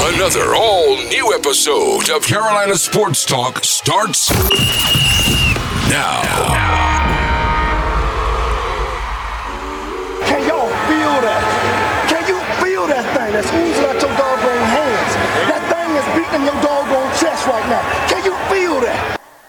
Another all-new episode of Carolina Sports Talk starts now. Can y'all feel that? Can you feel that thing that's oozing out your doggone hands? That thing is beating your doggone chest right now. Can you feel that?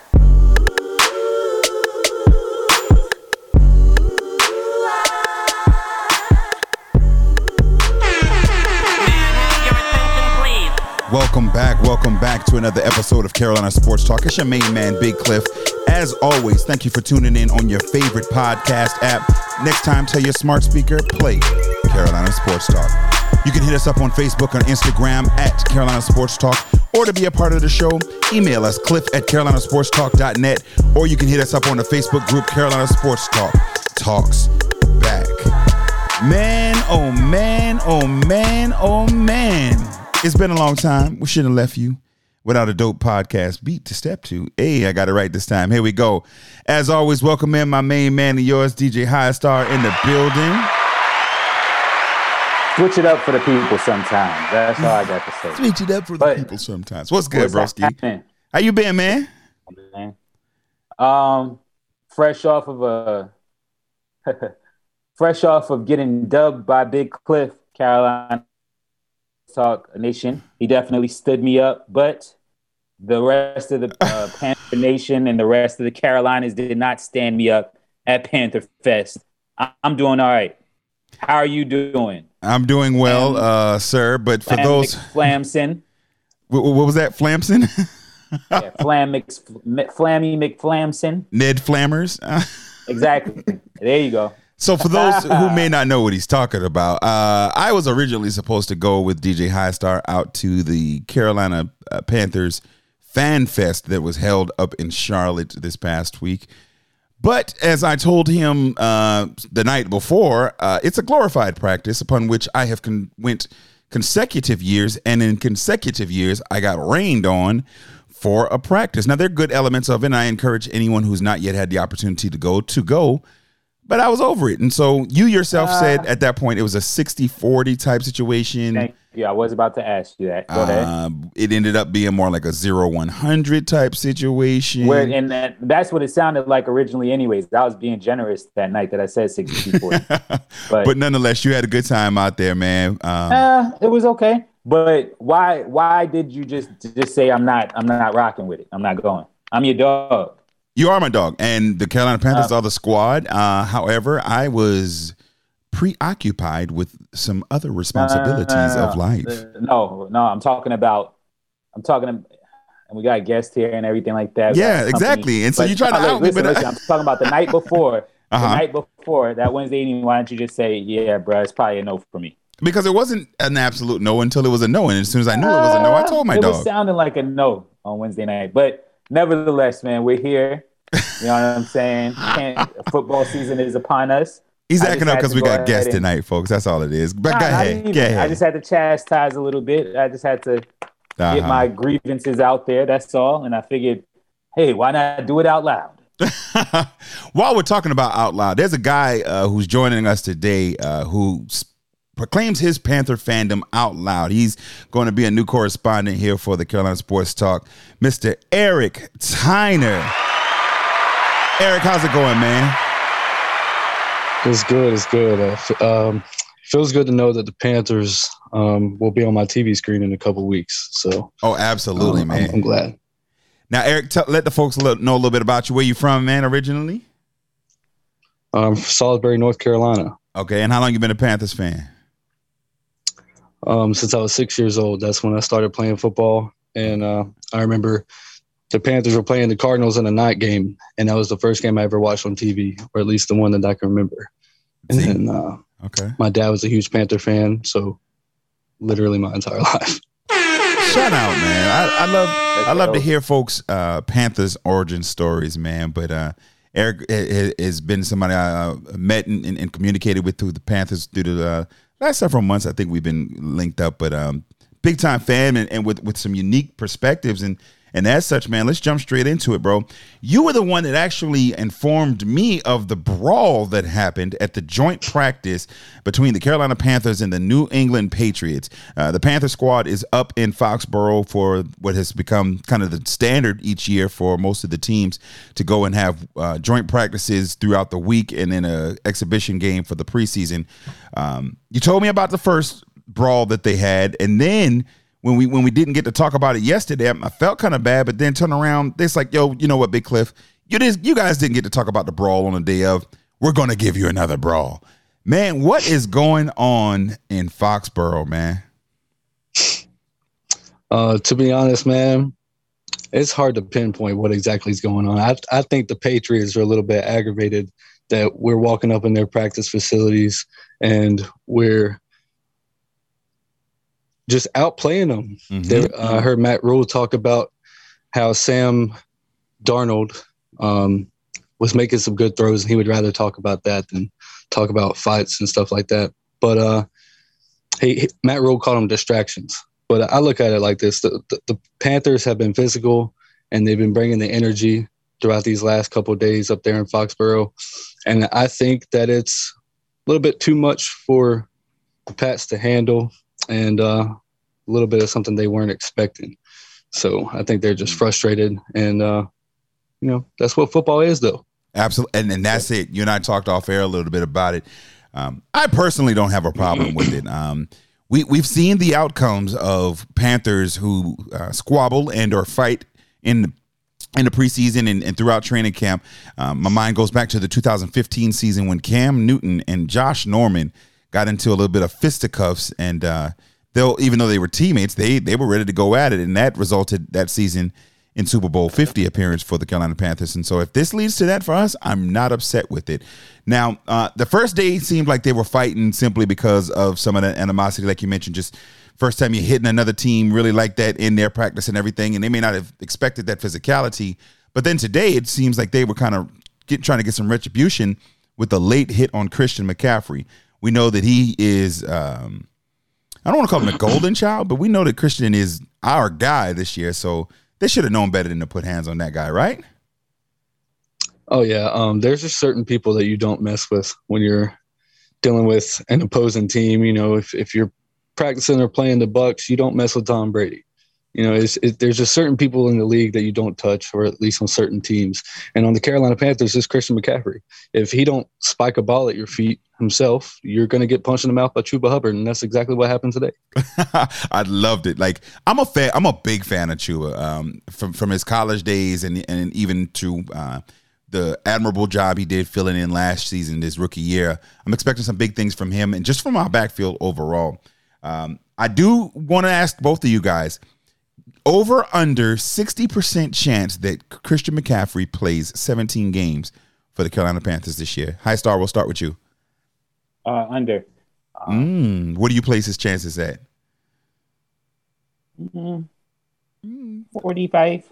Welcome back to another episode of Carolina Sports Talk. It's your main man, Big Cliff. As always, thank you for tuning in on your favorite podcast app. Next time, tell your smart speaker, play Carolina Sports Talk. You can hit us up on Facebook or Instagram at Carolina Sports Talk, or to be a part of the show, email us, cliff@carolinasportstalk.net, or you can hit us up on the Facebook group, Carolina Sports Talk. Talks back. Man, oh man, oh man, oh man. It's been a long time. We shouldn't have left you without a dope podcast beat to step to. Hey, I got it right this time. Here we go. As always, welcome in my main man and yours, DJ High Star, in the building. Switch it up for the people sometimes. That's all I got to say. Switch it up for the people sometimes. What's good, broski? Happening? How you been, man? Fresh off of getting dubbed by Big Cliff, Carolina Talk Nation. He definitely stood me up, but the rest of the Panther Nation and the rest of the Carolinas did not stand me up at Panther Fest. I'm doing all right. How are you doing? I'm doing well, sir. But for those Flamson, what was that? Flamson? Yeah, Flammy McFlamson. Ned Flammers. Exactly. There you go. So for those who may not know what he's talking about, I was originally supposed to go with DJ High Star out to the Carolina Panthers Fan Fest that was held up in Charlotte this past week. But as I told him the night before, it's a glorified practice upon which I have went consecutive years, and in consecutive years, I got rained on for a practice. Now, there are good elements of it, and I encourage anyone who's not yet had the opportunity to go. But I was over it. And so you yourself said at that point it was a 60-40 type situation. Thank you. I was about to ask you that. Go ahead. It ended up being more like a 0-100 type situation. And that's what it sounded like originally anyways. I was being generous that night that I said 60-40. But nonetheless, you had a good time out there, man. It was okay. But why did you just say I'm not rocking with it? I'm not going. I'm your dog. You are my dog, and the Carolina Panthers are the squad. However, I was preoccupied with some other responsibilities of life. No, I'm talking, and we got guests here and everything like that. Yeah, exactly. And so you try to out me, listen, I'm talking about the night before. The night before, that Wednesday evening, why don't you just say, yeah, bro, it's probably a no for me. Because it wasn't an absolute no until it was a no. And as soon as I knew it was a no, I told my dog. It was sounding like a no on Wednesday night. But nevertheless, man, we're here. You know what I'm saying? Football season is upon us. He's acting up because we got guests tonight, folks. That's all it is. But go ahead. I just had to chastise a little bit. I just had to get my grievances out there. That's all. And I figured, hey, why not do it out loud? While we're talking about out loud, there's a guy who's joining us today who proclaims his Panther fandom out loud. He's going to be a new correspondent here for the Carolina Sports Talk, Mr. Eric Tyner. Eric, how's it going, man? It's good. It's good. Feels good to know that the Panthers will be on my TV screen in a couple weeks. So, absolutely, man. I'm glad. Now, Eric, let the folks know a little bit about you. Where you from, man, originally? Salisbury, North Carolina. Okay, and how long you been a Panthers fan? Since I was 6 years old. That's when I started playing football. And I remember the Panthers were playing the Cardinals in a night game, and that was the first game I ever watched on TV, or at least the one that I can remember. And then my dad was a huge Panther fan, so literally my entire life. Shout out, man. I love to hear folks Panthers origin stories, man. But Eric has been somebody I met and communicated with through the Panthers through the last several months. I think we've been linked up, but big time fan and with some unique perspectives and And as such, man, let's jump straight into it, bro. You were the one that actually informed me of the brawl that happened at the joint practice between the Carolina Panthers and the New England Patriots. The Panther squad is up in Foxborough for what has become kind of the standard each year for most of the teams to go and have joint practices throughout the week and then an exhibition game for the preseason. You told me about the first brawl that they had, and then when we didn't get to talk about it yesterday, I felt kind of bad, but then turn around, it's like, yo, you know what, Big Cliff, you guys didn't get to talk about the brawl on the day of. We're going to give you another brawl. Man, what is going on in Foxborough, man? To be honest, man, it's hard to pinpoint what exactly is going on. I think the Patriots are a little bit aggravated that we're walking up in their practice facilities and we're just outplaying them. Mm-hmm. I heard Matt Rule talk about how Sam Darnold was making some good throws, and he would rather talk about that than talk about fights and stuff like that. But Matt Rule called them distractions. But I look at it like this. The Panthers have been physical, and they've been bringing the energy throughout these last couple of days up there in Foxborough. And I think that it's a little bit too much for the Pats to handle, and a little bit of something they weren't expecting. So I think they're just frustrated, and that's what football is, though. Absolutely, and that's it. You and I talked off air a little bit about it. I personally don't have a problem with it. We've seen the outcomes of Panthers who squabble and or fight in the preseason and throughout training camp. My mind goes back to the 2015 season when Cam Newton and Josh Norman got into a little bit of fisticuffs, and even though they were teammates, they were ready to go at it, and that resulted that season in Super Bowl 50 appearance for the Carolina Panthers. And so if this leads to that for us, I'm not upset with it. Now, the first day seemed like they were fighting simply because of some of the animosity, like you mentioned, just first time you're hitting another team really like that in their practice and everything, and they may not have expected that physicality. But then today it seems like they were kind of trying to get some retribution with the late hit on Christian McCaffrey. We know that he is, I don't want to call him a golden child, but we know that Christian is our guy this year. So they should have known better than to put hands on that guy, right? Oh, yeah. There's just certain people that you don't mess with when you're dealing with an opposing team. You know, if you're practicing or playing the Bucs, you don't mess with Tom Brady. You know, there's just certain people in the league that you don't touch, or at least on certain teams. And on the Carolina Panthers, it's Christian McCaffrey. If he don't spike a ball at your feet himself, you're going to get punched in the mouth by Chuba Hubbard, and that's exactly what happened today. I loved it. Like, I'm a big fan of Chuba from his college days and even to the admirable job he did filling in last season, this rookie year. I'm expecting some big things from him and just from our backfield overall. I do want to ask both of you guys, over under 60% chance that Christian McCaffrey plays 17 games for the Carolina Panthers this year. High Star, we'll start with you. Under. What do you place his chances at? 45.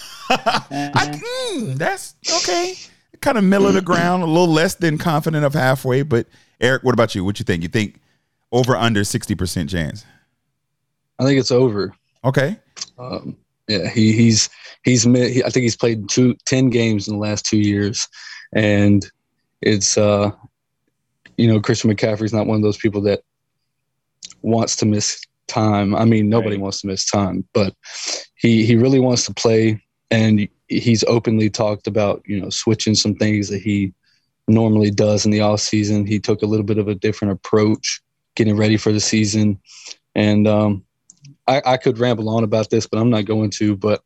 That's okay. Kind of middle of the ground, a little less than confident of halfway. But Eric, what about you? What you think? You think over under 60% chance? I think it's over. Okay. Yeah, I think he's played 10 games in the last 2 years, and it's Christian McCaffrey's not one of those people that wants to miss time. I mean, nobody wants to miss time, but he really wants to play, and he's openly talked about switching some things that he normally does in the off season. He took a little bit of a different approach getting ready for the season, and I could ramble on about this, but I'm not going to. But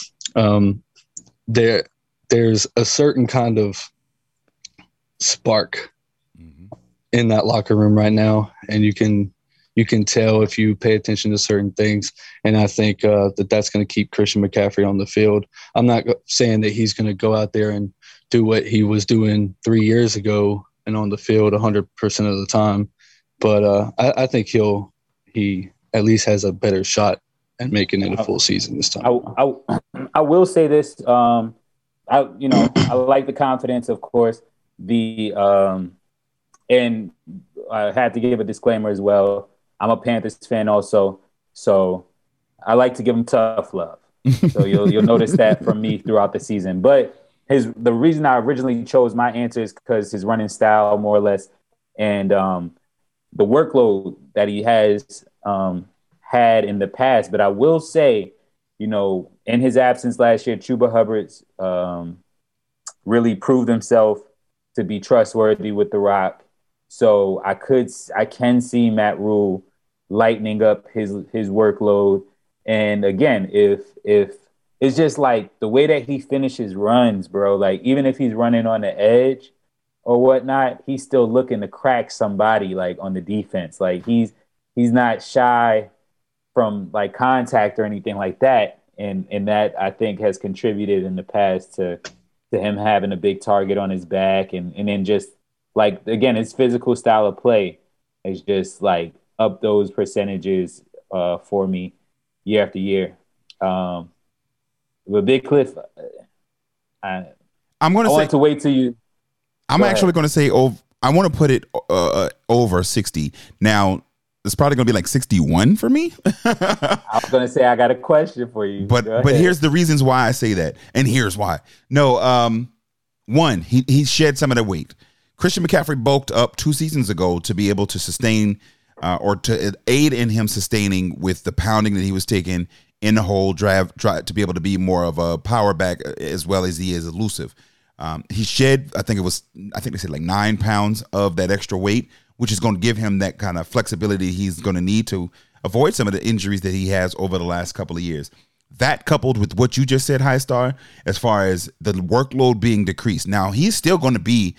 there's a certain kind of spark in that locker room right now, and you can tell if you pay attention to certain things. And I think that's going to keep Christian McCaffrey on the field. I'm not saying that he's going to go out there and do what he was doing 3 years ago and on the field 100% of the time, but I think he at least has a better shot at making it a full season this time. I will say this. I like the confidence, of course. And I had to give a disclaimer as well. I'm a Panthers fan also, so I like to give them tough love. So you'll notice that from me throughout the season. But the reason I originally chose my answer is because his running style, more or less, and the workload that he has had in the past. But I will say, in his absence last year, Chuba Hubbard's really proved himself to be trustworthy with the rock. So I can see Matt Rule lightening up his workload. And again, if it's just like the way that he finishes runs, bro, like even if he's running on the edge or whatnot, he's still looking to crack somebody like on the defense. Like he's not shy from like contact or anything like that. And that I think has contributed in the past to him having a big target on his back. And then just like, again, his physical style of play is just like up those percentages for me year after year. But Big Cliff, I'm going to say want to wait till you. I'm actually going to say I want to put it over 60. Now, it's probably going to be like 61 for me. I was going to say I got a question for you. But here's the reasons why I say that, and here's why. No, one, he shed some of the weight. Christian McCaffrey bulked up 2 seasons ago to be able to sustain or to aid in him sustaining with the pounding that he was taking in the hole, drive to be able to be more of a power back as well as he is elusive. He shed, I think they said like 9 pounds of that extra weight, which is going to give him that kind of flexibility he's going to need to avoid some of the injuries that he has over the last couple of years. That coupled with what you just said, High Star, as far as the workload being decreased. Now, he's still going to be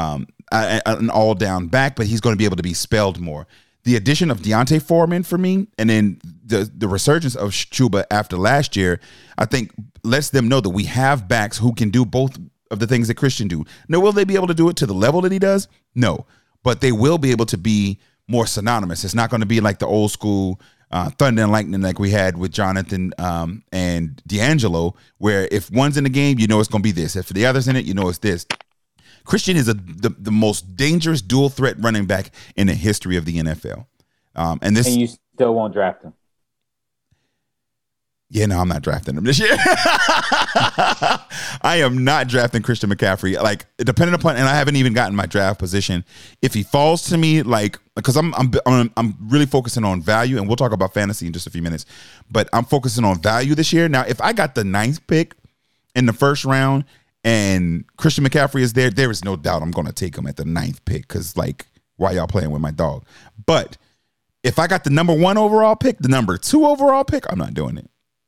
an all-down back, but he's going to be able to be spelled more. The addition of Deontay Foreman for me, and then the resurgence of Chuba after last year, I think lets them know that we have backs who can do both of the things that Christian do. Now, will they be able to do it to the level that he does? No. But they will be able to be more synonymous. It's not going to be like the old school thunder and lightning like we had with Jonathan and D'Angelo, where if one's in the game, you know it's going to be this. If the other's in it, you know it's this. Christian is the most dangerous dual threat running back in the history of the NFL. And you still won't draft him. Yeah, no, I'm not drafting him this year. I am not drafting Christian McCaffrey. Like, depending upon, and I haven't even gotten my draft position. If he falls to me, like, because I'm really focusing on value, and we'll talk about fantasy in just a few minutes. But I'm focusing on value this year. Now, if I got the 9th pick in the first round and Christian McCaffrey is there is no doubt I'm going to take him at the 9th pick. Because, like, why y'all playing with my dog? But if I got the number 1 overall pick, the number 2 overall pick, I'm not doing it.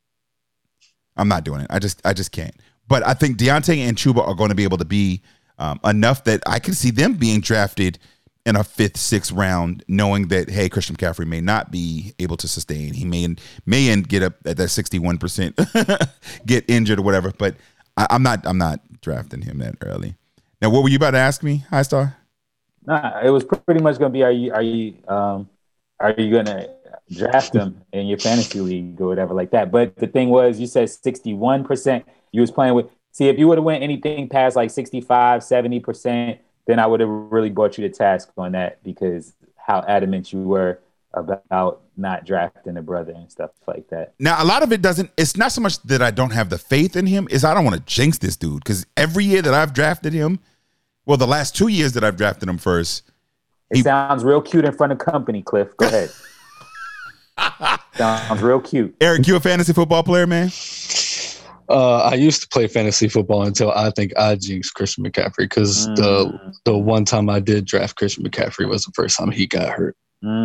I'm not doing it. I just can't. But I think Deontay and Chuba are going to be able to be enough that I can see them being drafted in a 5th, 6th round, knowing that, hey, Christian McCaffrey may not be able to sustain. He may get up at that 61%, get injured or whatever. But I'm not drafting him that early. Now, what were you about to ask me, High Star? Nah, it was pretty much going to be, are you going to draft him in your fantasy league or whatever like that? But the thing was, you said 61%. You was playing with. See, if you would have went anything past like 65, 70%, then I would have really brought you to task on that, because how adamant you were about not drafting a brother and stuff like that. Now, a lot of it doesn't. It's not so much that I don't have the faith in him. Is I don't want to jinx this dude, because every year that I've drafted him, well, the last 2 years that I've drafted him first, it sounds real cute in front of company, Cliff. Go ahead. Sounds real cute. Eric, you a fantasy football player, man? I used to play fantasy football until I think I jinxed Christian McCaffrey, because the one time I did draft Christian McCaffrey was the first time he got hurt.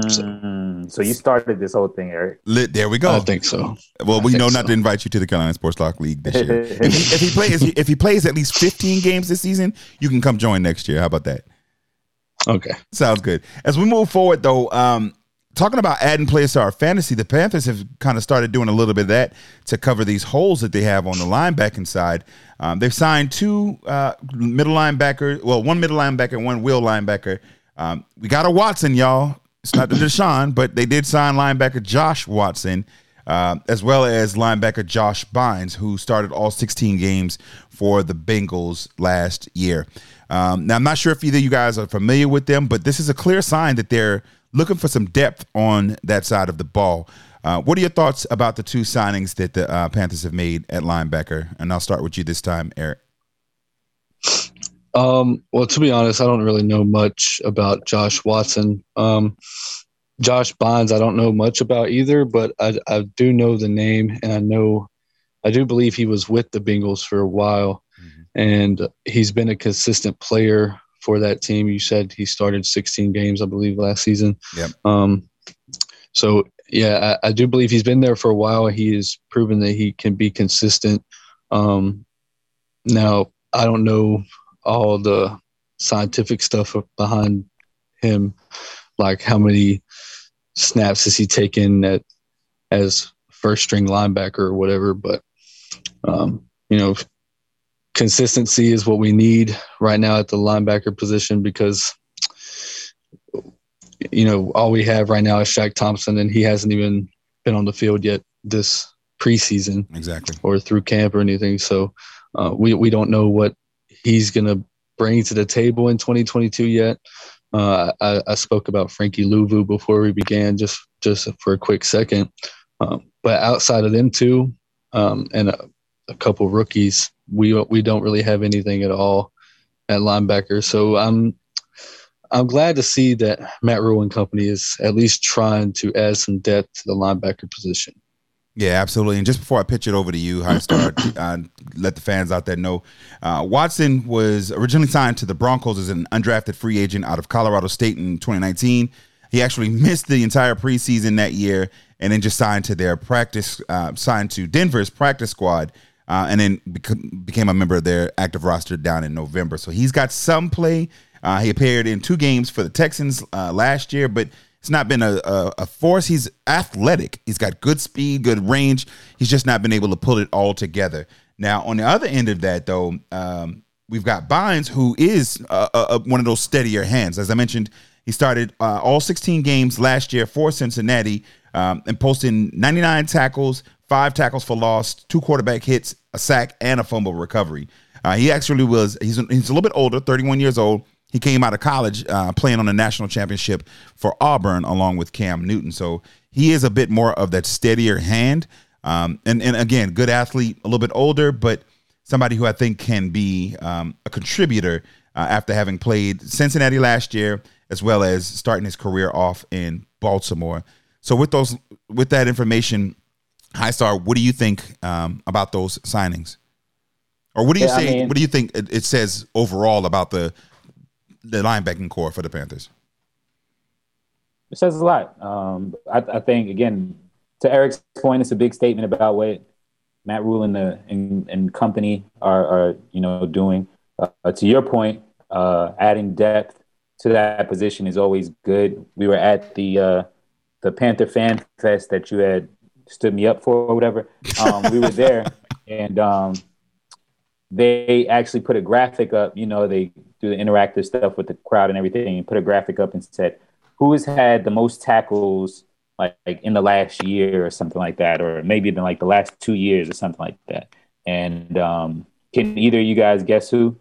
So you started this whole thing, Eric. There we go. I think so. Well, we know not to invite you to the Carolina Sports Talk League this year. if he plays at least 15 games this season, you can come join next year. How about that? Okay. Sounds good. As we move forward, though, talking about adding players to our fantasy, the Panthers have kind of started doing a little bit of that to cover these holes that they have on the linebacking side. They've signed 2 middle linebackers, well, 1 middle linebacker, 1 will linebacker. We got a Watson, y'all. It's not the Deshaun, but they did sign linebacker Josh Watson, as well as linebacker Josh Bynes, who started all 16 games for the Bengals last year. Now, I'm not sure if either of you guys are familiar with them, but this is a clear sign that they're looking for some depth on that side of the ball. What are your thoughts about the two signings that the Panthers have made at linebacker? And I'll start with you this time, Eric. Well, to be honest, I don't really know much about Josh Watson. Josh Bonds, I don't know much about either, but I do know the name, and I do believe he was with the Bengals for a while, and he's been a consistent player for that team. You said he started 16 games, I believe, last season. Yep. So, yeah, I do believe he's been there for a while. He has proven that he can be consistent. Now, I don't know all the scientific stuff behind him, like how many snaps has he taken as first-string linebacker or whatever, but consistency is what we need right now at the linebacker position because, all we have right now is Shaq Thompson, and he hasn't even been on the field yet this preseason. Exactly. Or through camp or anything. So we don't know what he's going to bring to the table in 2022 yet. I spoke about Frankie Louvu before we began, just for a quick second. But outside of them two and a couple rookies, we don't really have anything at all at linebacker. So I'm glad to see that Matt Rhule and company is at least trying to add some depth to the linebacker position. Yeah, absolutely. And just before I pitch it over to you, Highstar, let the fans out there know, Watson was originally signed to the Broncos as an undrafted free agent out of Colorado State in 2019. He actually missed the entire preseason that year and then just signed to Denver's practice squad and then became a member of their active roster down in November. So he's got some play. He appeared in 2 games for the Texans last year, but it's not been a force. He's athletic. He's got good speed, good range. He's just not been able to pull it all together. Now, on the other end of that, though, we've got Bynes, who is one of those steadier hands. As I mentioned, he started all 16 games last year for Cincinnati and posting 99 tackles, 5 tackles for loss, 2 quarterback hits, a sack, and a fumble recovery. He actually he's a little bit older, 31 years old. He came out of college playing on the national championship for Auburn along with Cam Newton. So he is a bit more of that steadier hand. And again, good athlete, a little bit older, but somebody who I think can be a contributor after having played Cincinnati last year, as well as starting his career off in Baltimore. So with that information, Highstar, what do you think about those signings? Or what do you say? What do you think it says overall about the linebacking core for the Panthers? It says a lot. I think, again, to Eric's point, it's a big statement about what Matt Rhule and company are doing. To your point, adding depth to that position is always good. We were at the Panther Fan Fest that you had stood me up for or whatever. We were there, and they actually put a graphic up. They do the interactive stuff with the crowd and everything, and put a graphic up and said, who has had the most tackles like in the last year or something like that, or maybe in like the last 2 years or something like that. And can either of you guys guess who?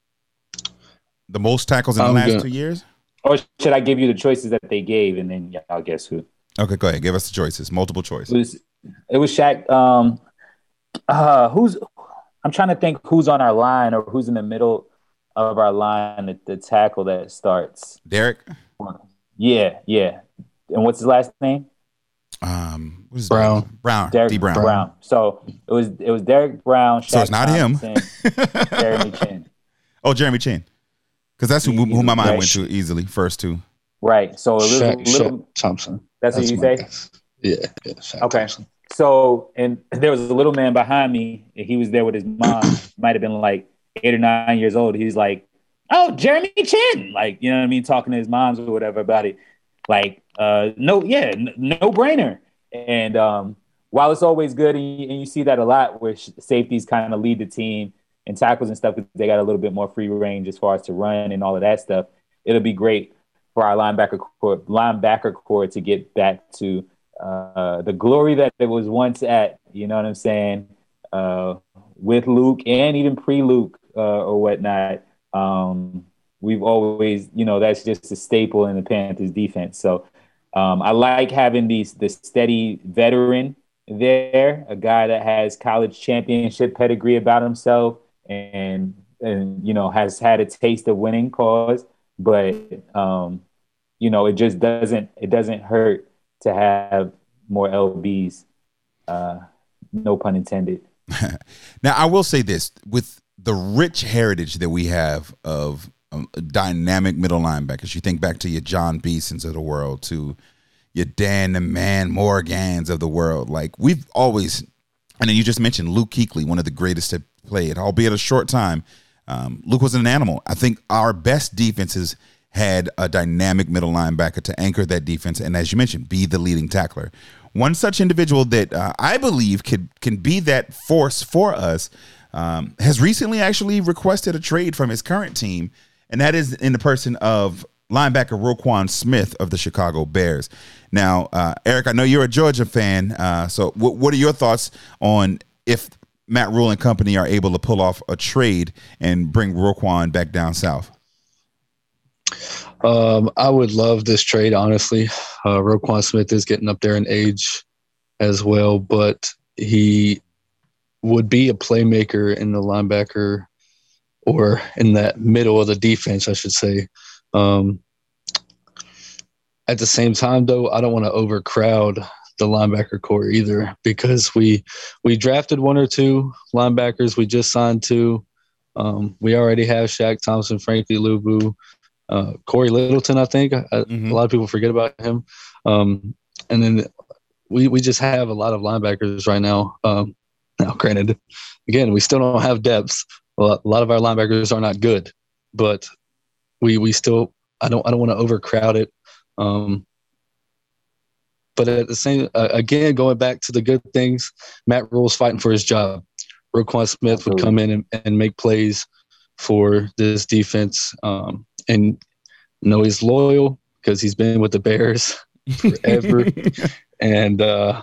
The most tackles in the last 2 years? Or should I give you the choices that they gave, and then y'all guess who? Okay, go ahead. Give us the choices. Multiple choice. It was Shaq. I'm trying to think who's on our line or who's in the middle of our line at the tackle that starts. Derek? Yeah. And what's his last name? Brown. Derek D. Brown. Brown. So it was Derek Brown. Shaq So it's not Thompson, him. Jeremy Chin. Oh, Jeremy Chin. Because that's who my mind went to easily, first two. Right. So a little Shaq Thompson. That's what you say? Guess. Yeah. Shaq Okay. Thompson. So, and there was a little man behind me, and he was there with his mom. Might have been like 8 or 9 years old. He's like, "Oh, Jeremy Chin," like, you know what I mean, talking to his moms or whatever about it. Like, no brainer. And while it's always good, and you see that a lot, where safeties kind of lead the team and tackles and stuff, because they got a little bit more free range as far as to run and all of that stuff. It'll be great for our linebacker core to get back to the glory that it was once at, you know what I'm saying, with Luke and even pre-Luke or whatnot. We've always, that's just a staple in the Panthers defense. So I like having the steady veteran there, a guy that has college championship pedigree about himself and has had a taste of winning cause. But it just doesn't hurt to have more LBs. No pun intended. Now, I will say this, with the rich heritage that we have of dynamic middle linebackers, you think back to your John Beesons of the world, to your Dan the Man Morgans of the world. Like, we've always, and then you just mentioned Luke Kuechly, one of the greatest to play it, albeit a short time. Luke was an animal. I think our best defenses had a dynamic middle linebacker to anchor that defense, and as you mentioned, be the leading tackler. One such individual that I believe can be that force for us has recently actually requested a trade from his current team, and that is in the person of linebacker Roquan Smith of the Chicago Bears. Now, Eric, I know you're a Georgia fan, so what are your thoughts on if Matt Rule and company are able to pull off a trade and bring Roquan back down south? I would love this trade, honestly. Roquan Smith is getting up there in age as well, but he would be a playmaker in the linebacker or in that middle of the defense, I should say. At the same time, though, I don't want to overcrowd the linebacker core either, because we drafted one or two linebackers. We just signed two. We already have Shaq Thompson, Frankie Luvu, Corey Littleton, I think. A lot of people forget about him. And then we just have a lot of linebackers right now. Now, granted, again, we still don't have depth. A lot of our linebackers are not good, but we still – I don't want to overcrowd it. But at the same again, going back to the good things, Matt Rule's fighting for his job. Roquan Smith would come in and make plays for this defense. And he's loyal because he's been with the Bears forever. And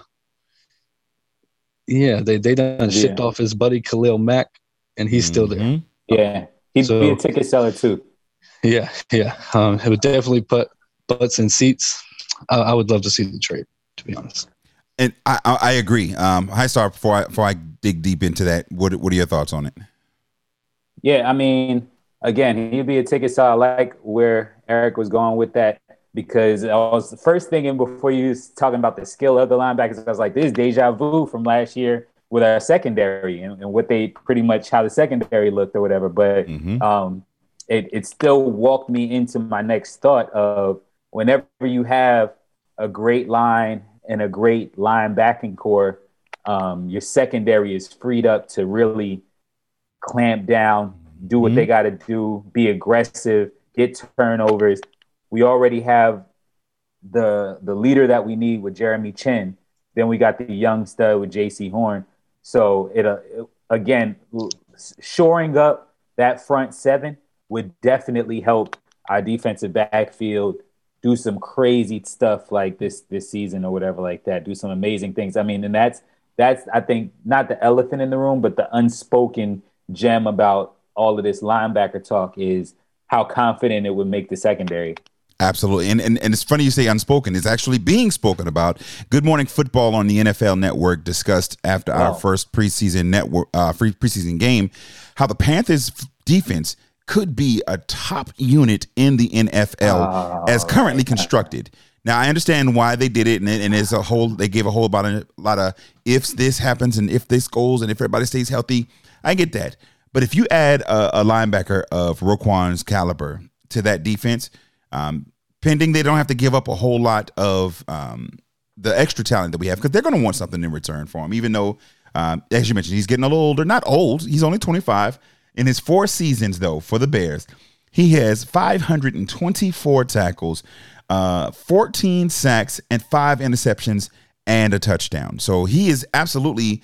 they done shipped off his buddy Khalil Mack, and he's still there. Yeah, he'd be a ticket seller too. Yeah. It would definitely put butts in seats. I would love to see the trade, to be honest. And I agree. High Star, before I dig deep into that, what are your thoughts on it? Yeah, I mean, again, he'd be a ticket seller. I like where Eric was going with that, because I was the first thinking before you was talking about the skill of the linebackers. I was like, this is deja vu from last year with our secondary and what they pretty much how the secondary looked or whatever. But it still walked me into my next thought of whenever you have a great line and a great linebacking core, your secondary is freed up to really clamp down, do what they got to do, be aggressive, get turnovers. We already have the leader that we need with Jeremy Chin. Then we got the young stud with J.C. Horn. So again, shoring up that front seven would definitely help our defensive backfield do some crazy stuff like this season or whatever like that, do some amazing things. I mean, and that's I think not the elephant in the room, but the unspoken gem about all of this linebacker talk is how confident it would make the secondary. Absolutely. And it's funny you say unspoken. It's actually being spoken about. Good Morning Football on the NFL Network discussed after our first preseason game how the Panthers defense could be a top unit in the NFL as currently constructed. Now, I understand why they did it, and there's they gave a lot of ifs this happens and if this goes and if everybody stays healthy. I get that. But if you add a linebacker of Roquan's caliber to that defense, pending they don't have to give up a whole lot of the extra talent that we have, because they're going to want something in return for him, even though, as you mentioned, he's getting a little older. Not old. He's only 25. In his 4 seasons, though, for the Bears, he has 524 tackles, 14 sacks, and 5 interceptions and a touchdown. So he is absolutely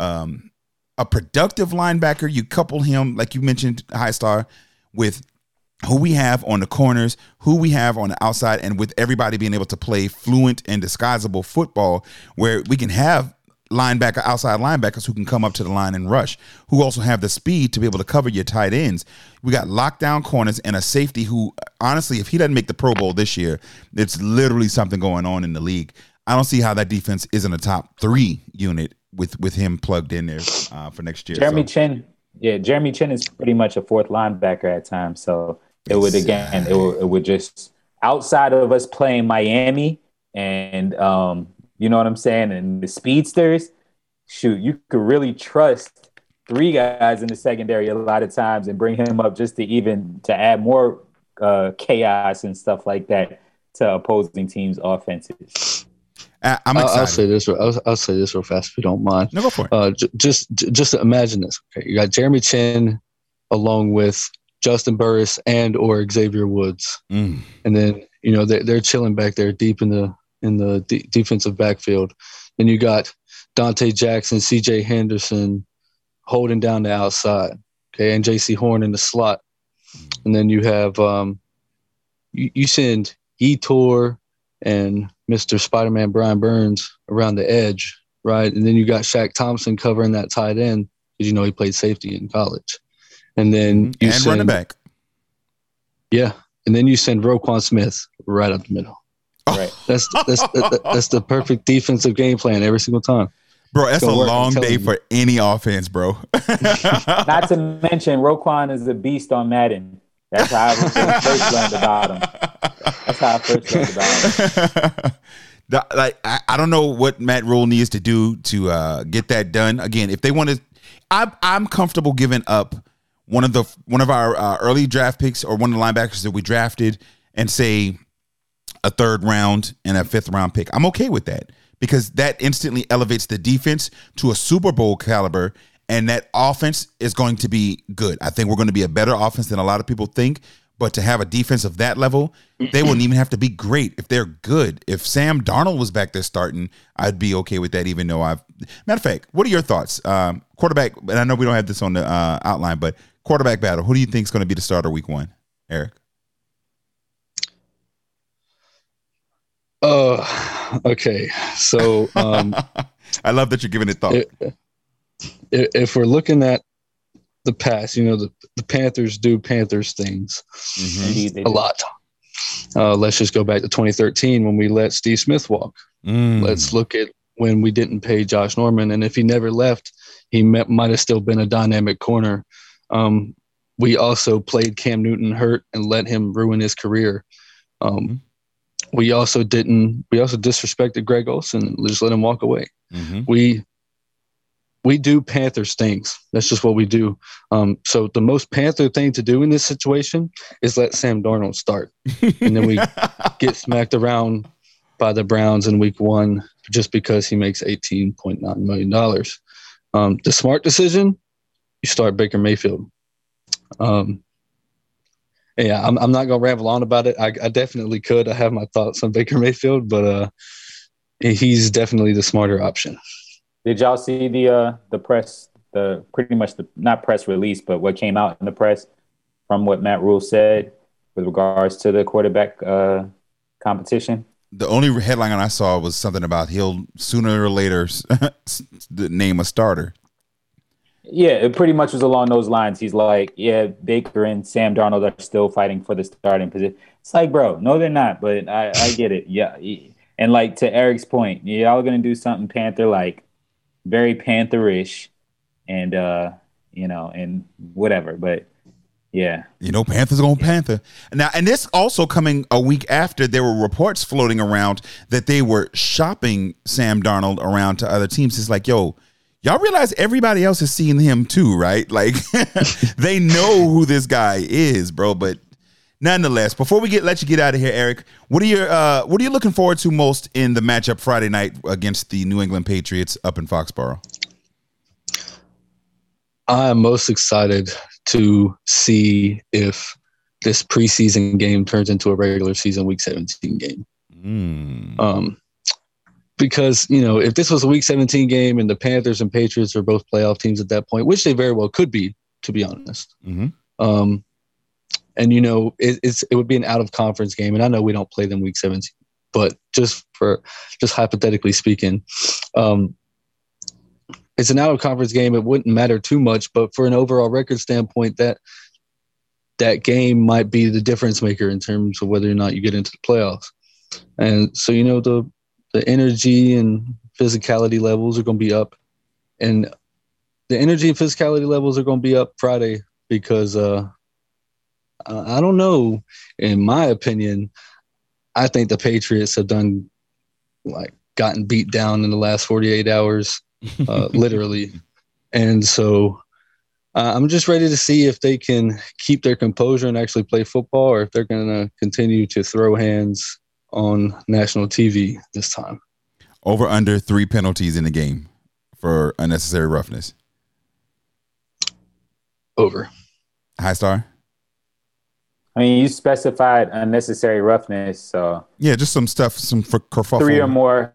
a productive linebacker. You couple him, like you mentioned, High Star, with who we have on the corners, who we have on the outside, and with everybody being able to play fluent and disguisable football, where we can have outside linebackers who can come up to the line and rush, who also have the speed to be able to cover your tight ends. We got lockdown corners and a safety who, honestly, if he doesn't make the Pro Bowl this year, it's literally something going on in the league. I don't see how that defense isn't a top 3 unit with him plugged in there for next year. Jeremy Chin is pretty much a fourth linebacker at times. So it would just, outside of us playing Miami and you know what I'm saying, and the speedsters, shoot, you could really trust 3 guys in the secondary a lot of times and bring him up just to add more chaos and stuff like that to opposing teams' offenses. I'm excited. I'll say this real fast if you don't mind. No, go for it. Just imagine this. Okay, you got Jeremy Chin along with Justin Burris and or Xavier Woods, and then they're chilling back there deep in the defensive backfield. Then you got Dante Jackson, C.J. Henderson holding down the outside, okay, and J.C. Horn in the slot, and then you have you send Etor and Mr. Spider-Man Brian Burns around the edge, right? And then you got Shaq Thompson covering that tight end because he played safety in college. And then you send running back. Yeah. And then you send Roquan Smith right up the middle. Right. That's the perfect defensive game plan every single time. Bro, that's a long day for any offense, bro. Not to mention, Roquan is a beast on Madden. That's how I first learned about him. I don't know what Matt Rule needs to do to get that done. Again, if they want to, I'm comfortable giving up one of our early draft picks or one of the linebackers that we drafted and say a 3rd round and a 5th round pick. I'm okay with that because that instantly elevates the defense to a Super Bowl caliber. And that offense is going to be good. I think we're going to be a better offense than a lot of people think. But to have a defense of that level, they wouldn't even have to be great if they're good. If Sam Darnold was back there starting, I'd be okay with that, even though matter of fact, what are your thoughts? Quarterback, and I know we don't have this on the outline, but quarterback battle, who do you think is going to be the starter week 1, Eric? Okay. So I love that you're giving it thought. If we're looking at the past, the Panthers do Panthers things a lot. Let's just go back to 2013 when we let Steve Smith walk. Let's look at when we didn't pay Josh Norman. And if he never left, he might have still been a dynamic corner. We also played Cam Newton hurt and let him ruin his career. We also disrespected Greg Olsen and just let him walk away. We do Panthers things. That's just what we do. So the most Panther thing to do in this situation is let Sam Darnold start. And then we get smacked around by the Browns in week 1 just because he makes $18.9 million. The smart decision, you start Baker Mayfield. I'm not going to ramble on about it. I definitely could. I have my thoughts on Baker Mayfield, but he's definitely the smarter option. Did y'all see the press, not press release, but what came out in the press from what Matt Rule said with regards to the quarterback competition? The only headline I saw was something about he'll sooner or later name a starter. Yeah, it pretty much was along those lines. He's like, yeah, Baker and Sam Darnold are still fighting for the starting position. It's like, bro, no, they're not, but I get it. Yeah. And like to Eric's point, y'all going to do something Panther-like, very Pantherish, and and whatever. But yeah, Panthers going Panther now. And this also coming a week after there were reports floating around that they were shopping Sam Darnold around to other teams. It's like, yo, y'all realize everybody else is seeing him too, right? Like they know who this guy is, bro. But nonetheless, before we let you get out of here, Eric, what are you looking forward to most in the matchup Friday night against the New England Patriots up in Foxborough? I am most excited to see if this preseason game turns into a regular season Week 17 game. Because, if this was a Week 17 game and the Panthers and Patriots are both playoff teams at that point, which they very well could be, to be honest. And, it would be an out-of-conference game. And I know we don't play them Week 17. But just hypothetically speaking, it's an out-of-conference game. It wouldn't matter too much, but for an overall record standpoint, that game might be the difference maker in terms of whether or not you get into the playoffs. And so, the energy and physicality levels are going to be up. And the energy and physicality levels are going to be up Friday because I don't know. In my opinion, I think the Patriots have gotten beat down in the last 48 hours, literally. And so I'm just ready to see if they can keep their composure and actually play football, or if they're going to continue to throw hands on national TV this time. Over under 3 penalties in the game for unnecessary roughness. Over. High Star? I mean, you specified unnecessary roughness, so yeah, just some stuff, some for kerfuffle. 3 or more.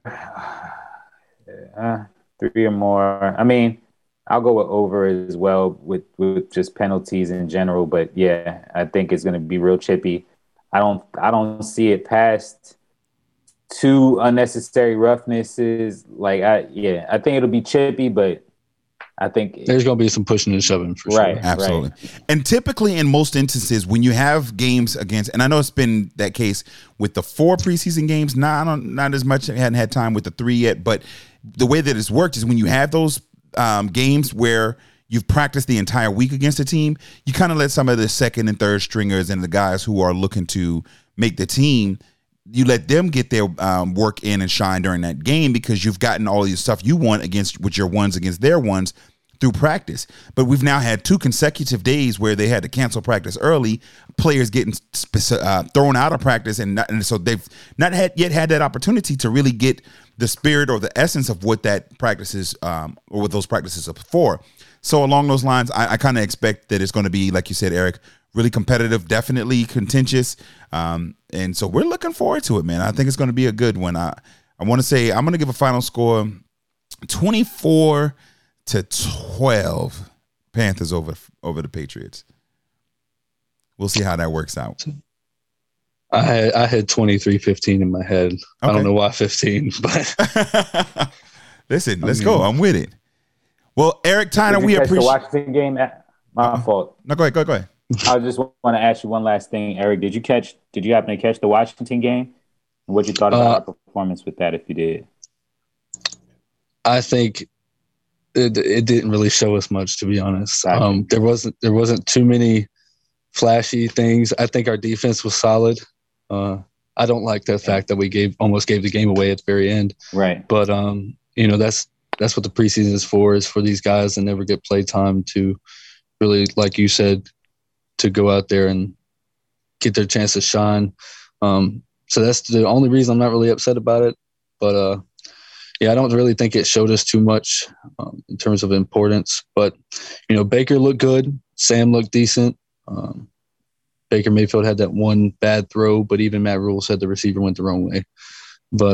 3 or more. I mean, I'll go with over as well with just penalties in general. But yeah, I think it's going to be real chippy. I don't see it past 2 unnecessary roughnesses. I think it'll be chippy, but I think there's going to be some pushing and shoving for sure. Absolutely. Right. And typically in most instances, when you have games against, and I know it's been that case with the 4 preseason games, not as much. I hadn't had time with the 3 yet, but the way that it's worked is when you have those games where you've practiced the entire week against a team, you kind of let some of the second and third stringers and the guys who are looking to make the team, you let them get their work in and shine during that game, because you've gotten all the stuff you want with your ones against their ones through practice. But we've now had 2 consecutive days where they had to cancel practice early, players getting thrown out of practice, and so they've not yet had that opportunity to really get the spirit or the essence of what that practice is, or what those practices are for. So along those lines, I kind of expect that it's going to be, like you said, Eric, really competitive, definitely contentious. And so we're looking forward to it, man. I think it's going to be a good one. I want to say I'm going to give a final score 24-12 Panthers over the Patriots. We'll see how that works out. I had 23-15 in my head. Okay. I don't know why 15, but listen, let's go. I'm with it. Well, Eric Tyner, we appreciate the Washington game. My fault. No, go ahead. I just want to ask you one last thing, Eric. Did you happen to catch the Washington game? And what you thought about our performance with that, if you did? I think it didn't really show us much, to be honest. Gotcha. There wasn't too many flashy things. I think our defense was solid. I don't like the fact that we almost gave the game away at the very end. Right. But that's what the preseason is for these guys that never get play time to really, like you said, to go out there and get their chance to shine. So that's the only reason I'm not really upset about it. But I don't really think it showed us too much in terms of importance. But Baker looked good. Sam looked decent. Baker Mayfield had that one bad throw, but even Matt Rule said the receiver went the wrong way. But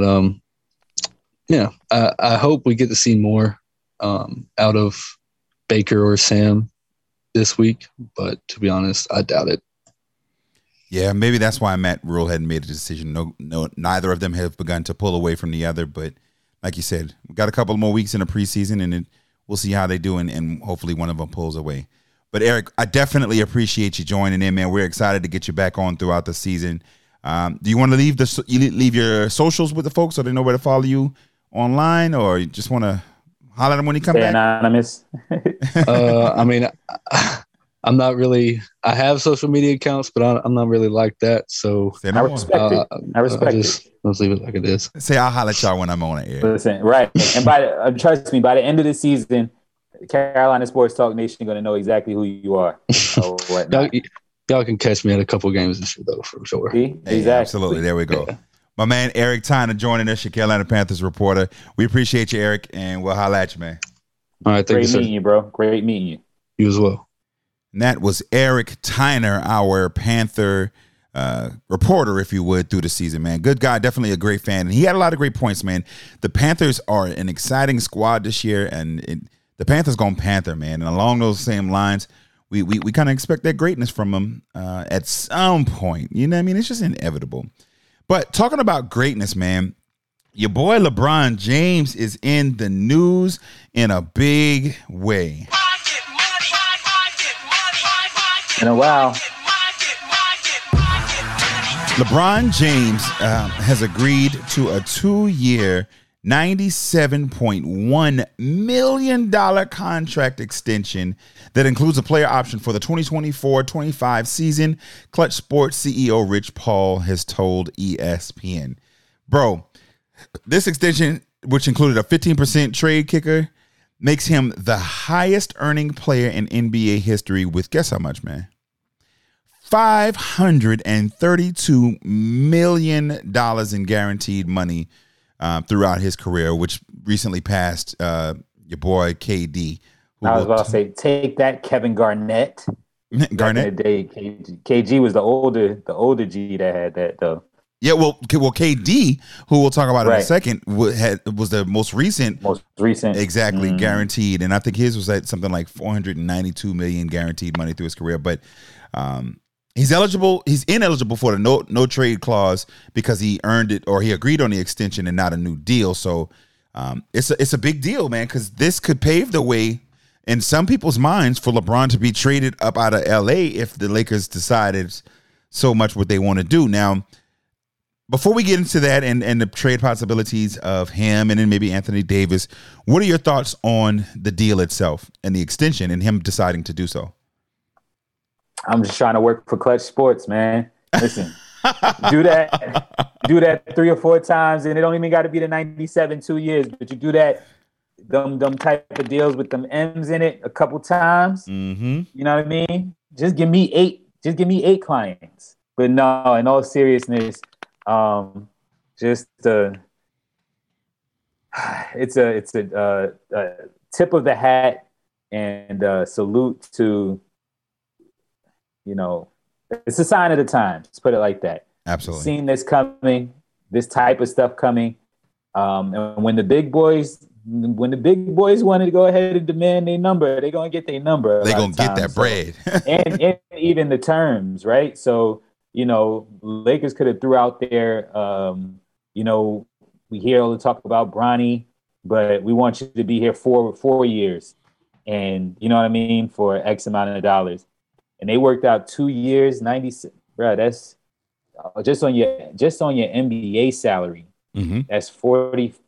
I hope we get to see more out of Baker or Sam this week, but to be honest, I doubt it. Yeah, maybe that's why Matt Rule hadn't made a decision. No, neither of them have begun to pull away from the other. But like you said, we got a couple more weeks in the preseason, and we'll see how they do, and hopefully one of them pulls away. But Eric, I definitely appreciate you joining in, man. We're excited to get you back on throughout the season. Do you want to leave your socials with the folks so they know where to follow you online, or you just want to holler at them when you come back? Anonymous. I mean, I'm not really. I have social media accounts, but I'm not really like that. So I respect it. Let's leave it like it is. Say I'll holler at y'all when I'm on it. Listen, right, and trust me, by the end of the season, Carolina Sports Talk Nation going to know exactly who you are. Y'all can catch me at a couple games this year, though, for sure. Exactly. Absolutely. There we go. Yeah. My man, Eric Tyner, joining us, your Carolina Panthers reporter. We appreciate you, Eric, and we'll holler at you, man. All right. Great meeting you, bro. Great meeting you. You as well. And that was Eric Tyner, our Panther reporter, if you would, through the season, man. Good guy, definitely a great fan. And he had a lot of great points, man. The Panthers are an exciting squad this year, and the Panthers going Panther, man. And along those same lines, we kind of expect that greatness from them at some point. You know what I mean? It's just inevitable. But talking about greatness, man, Your boy LeBron James is in the news in a big way. In a while. LeBron James has agreed to a 2-year, $97.1 million contract extension that includes a player option for the 2024-25 season, Clutch Sports CEO Rich Paul has told ESPN. Bro, this extension, which included a 15% trade kicker, makes him the highest earning player in NBA history with, guess how much, man? $532 million in guaranteed money throughout his career, which recently passed your boy KD. I was about to say, take that, Kevin Garnett. Garnett? Back in the day, KG was the older G that had that, though. Yeah, well, KD, who we'll talk about in a second, was the most recent. Exactly, guaranteed. And I think his was at something like $492 million guaranteed money through his career. But he's ineligible for the no trade clause because he earned it, or he agreed on the extension and not a new deal. So it's a big deal, man, because this could pave the way in some people's minds for LeBron to be traded up out of LA if the Lakers decided so much what they want to do. Now, before we get into that and the trade possibilities of him and then maybe Anthony Davis, what are your thoughts on the deal itself and the extension and him deciding to do so? I'm just trying to work for Clutch Sports, man. Listen, do that 3 or 4 times, and it don't even got to be the 97 2 years, but you do that, them type of deals with them M's in it a couple times. Mm-hmm. You know what I mean? Just give me 8. Just give me 8 clients. But no, in all seriousness, it's a tip of the hat and salute to. You know, it's a sign of the times. Let's put it like that. Absolutely. Seen this coming, this type of stuff coming. And when the big boys wanted to go ahead and demand their number, they're going to get their number. They're going to get that bread. and even the terms, right? So, you know, Lakers could have threw out there, you know, we hear all the talk about Bronny, but we want you to be here for 4 years. And, you know what I mean, for X amount of dollars. And they worked out 2 years, 96. Bro, that's just on your NBA salary. Mm-hmm. That's 48,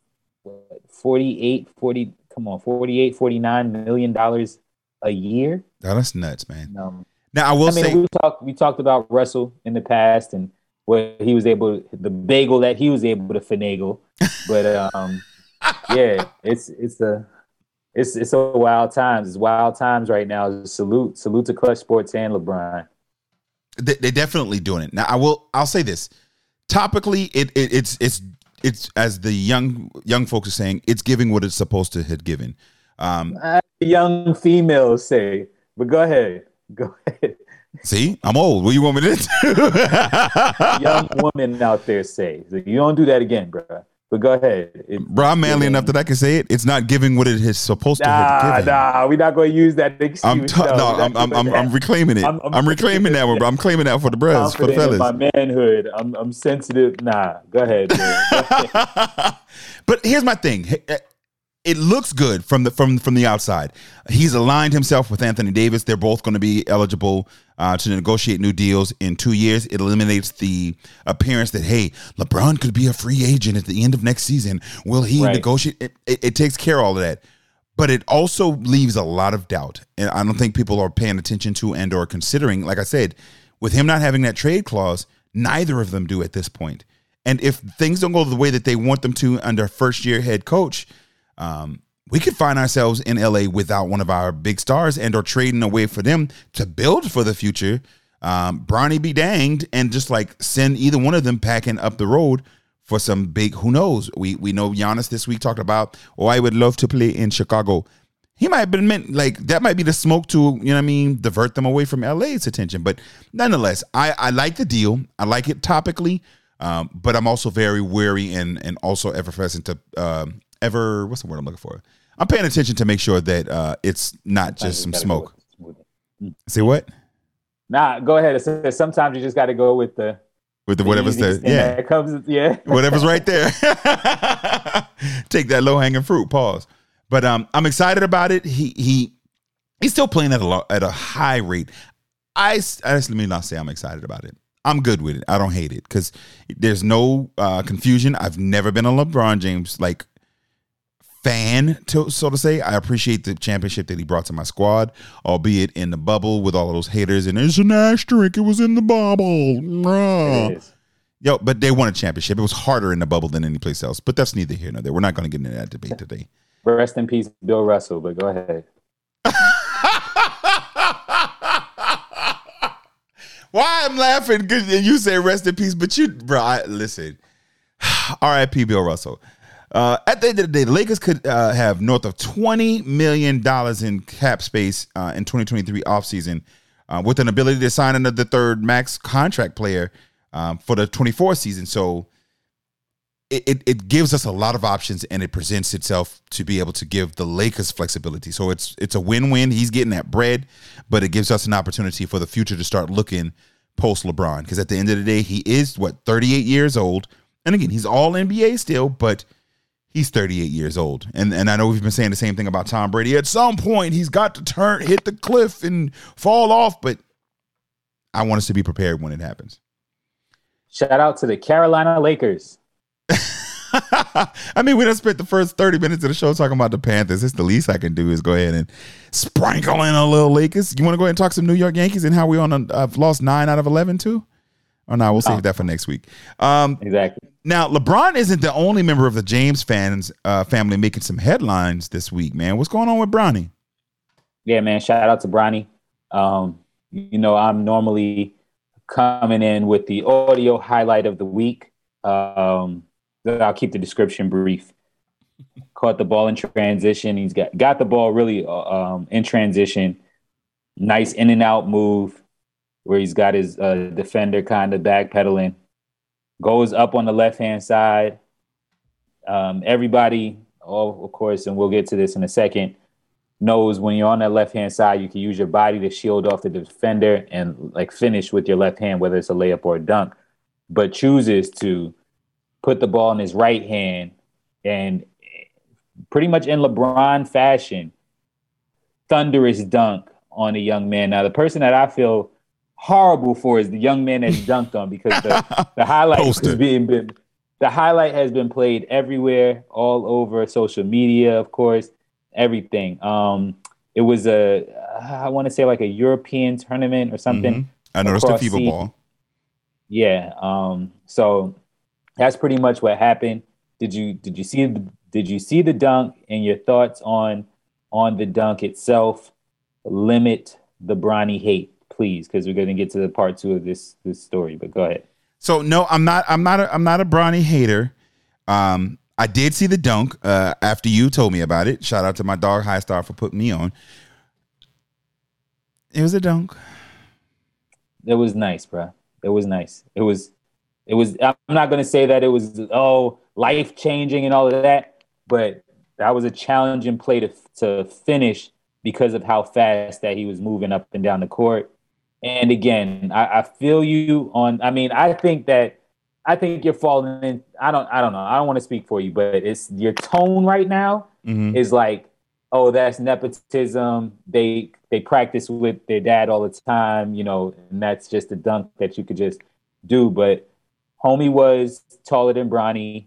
$49 million a year. Oh, that's nuts, man. Now I will say we talked about Russell in the past and what he was able, the bagel that he was able to finagle. But yeah, it's a wild times. It's wild times right now. Salute to Clutch Sports and LeBron. They're definitely doing it. Now I'll say this. Topically, it's as the young folks are saying, it's giving what it's supposed to have given. Young females say, but go ahead. See, I'm old. What do you want me to do? Young women out there say, you don't do that again, bro. But go ahead. Bro, I'm manly enough that I can say it. It's not giving what it is supposed to have given. We're not going to use that excuse. I'm reclaiming it. I'm reclaiming that one, bro. I'm claiming that for the bros, for the fellas. My manhood. I'm sensitive. Nah, go ahead, man. But here's my thing. It looks good from the outside. He's aligned himself with Anthony Davis. They're both going to be eligible to negotiate new deals in 2 years. It eliminates the appearance that, hey, LeBron could be a free agent at the end of next season. Will he negotiate? It takes care of all of that. But it also leaves a lot of doubt. And I don't think people are paying attention to and or considering, like I said, with him not having that trade clause, neither of them do at this point. And if things don't go the way that they want them to under first-year head coach, we could find ourselves in LA without one of our big stars and or trading away for them to build for the future. Bronny be danged and just like send either one of them packing up the road for some big, who knows? We know Giannis this week talked about, I would love to play in Chicago. He might have been meant like that might be the smoke to, you know what I mean, divert them away from LA's attention. But nonetheless, I like the deal. I like it topically, but I'm also very wary and also effervescent to what's the word I'm looking for? I'm paying attention to make sure that it's not just some smoke. Go Say what? Nah, go ahead. Sometimes you just got to go with the with the whatever's there. Yeah, that comes, yeah, whatever's right there. Take that low hanging fruit. Pause. But I'm excited about it. He's still playing at a high rate. Let me not say I'm excited about it. I'm good with it. I don't hate it because there's no confusion. I've never been a LeBron James fan, so to say. I appreciate the championship that he brought to my squad, albeit in the bubble with all of those haters. And there's an asterisk. It was in the bubble. it is. Yo, but they won a championship. It was harder in the bubble than any place else. But that's neither here nor there. We're not going to get into that debate today. Rest in peace, Bill Russell. But go ahead. Why I'm laughing? Because you say rest in peace, but listen. R.I.P. Bill Russell. At the end of the day, the Lakers could have north of $20 million in cap space in 2023 offseason with an ability to sign another third max contract player for the 24 season. So it gives us a lot of options, and it presents itself to be able to give the Lakers flexibility. So it's a win-win. He's getting that bread, but it gives us an opportunity for the future to start looking post-LeBron. Because at the end of the day, he is, 38 years old. And again, he's all NBA still, but he's 38 years old. And I know we've been saying the same thing about Tom Brady. At some point, he's got to hit the cliff and fall off, but I want us to be prepared when it happens. Shout out to the Carolina Lakers. I mean, we done spent the first 30 minutes of the show talking about the Panthers. It's the least I can do is go ahead and sprinkle in a little Lakers. You want to go ahead and talk some New York Yankees and how we have lost 9 out of 11 too? Or no, we'll save that for next week. Exactly. Now, LeBron isn't the only member of the James family making some headlines this week, man. What's going on with Bronny? Yeah, man. Shout out to Bronny. I'm normally coming in with the audio highlight of the week. I'll keep the description brief. Caught the ball in transition. He's got the ball really in transition. Nice in and out move where he's got his defender kind of backpedaling. Goes up on the left-hand side. Everybody, of course, and we'll get to this in a second, knows when you're on that left-hand side, you can use your body to shield off the defender and finish with your left hand, whether it's a layup or a dunk, but chooses to put the ball in his right hand and pretty much in LeBron fashion, thunderous dunk on a young man. Now, the person that I feel horrible for is the young man that's dunked on because the highlight has been played everywhere, all over social media, of course, everything. It was I want to say a European tournament or something. Mm-hmm. I noticed the FIBA ball. Yeah. So that's pretty much what happened. Did you see the dunk, and your thoughts on the dunk itself? Limit the Bronny hate, please, because we're going to get to the part 2 of this story. But go ahead. So no, I'm not a Bronny hater. I did see the dunk after you told me about it. Shout out to my dog High Star for putting me on. It was a dunk. It was nice, bro. It was nice. It was. I'm not going to say that it was life changing and all of that, but that was a challenging play to finish because of how fast that he was moving up and down the court. And again, I feel you on. I mean, I think you're falling in. I don't know. I don't want to speak for you, but it's your tone right now is that's nepotism. They practice with their dad all the time, and that's just a dunk that you could just do. But homie was taller than Bronny,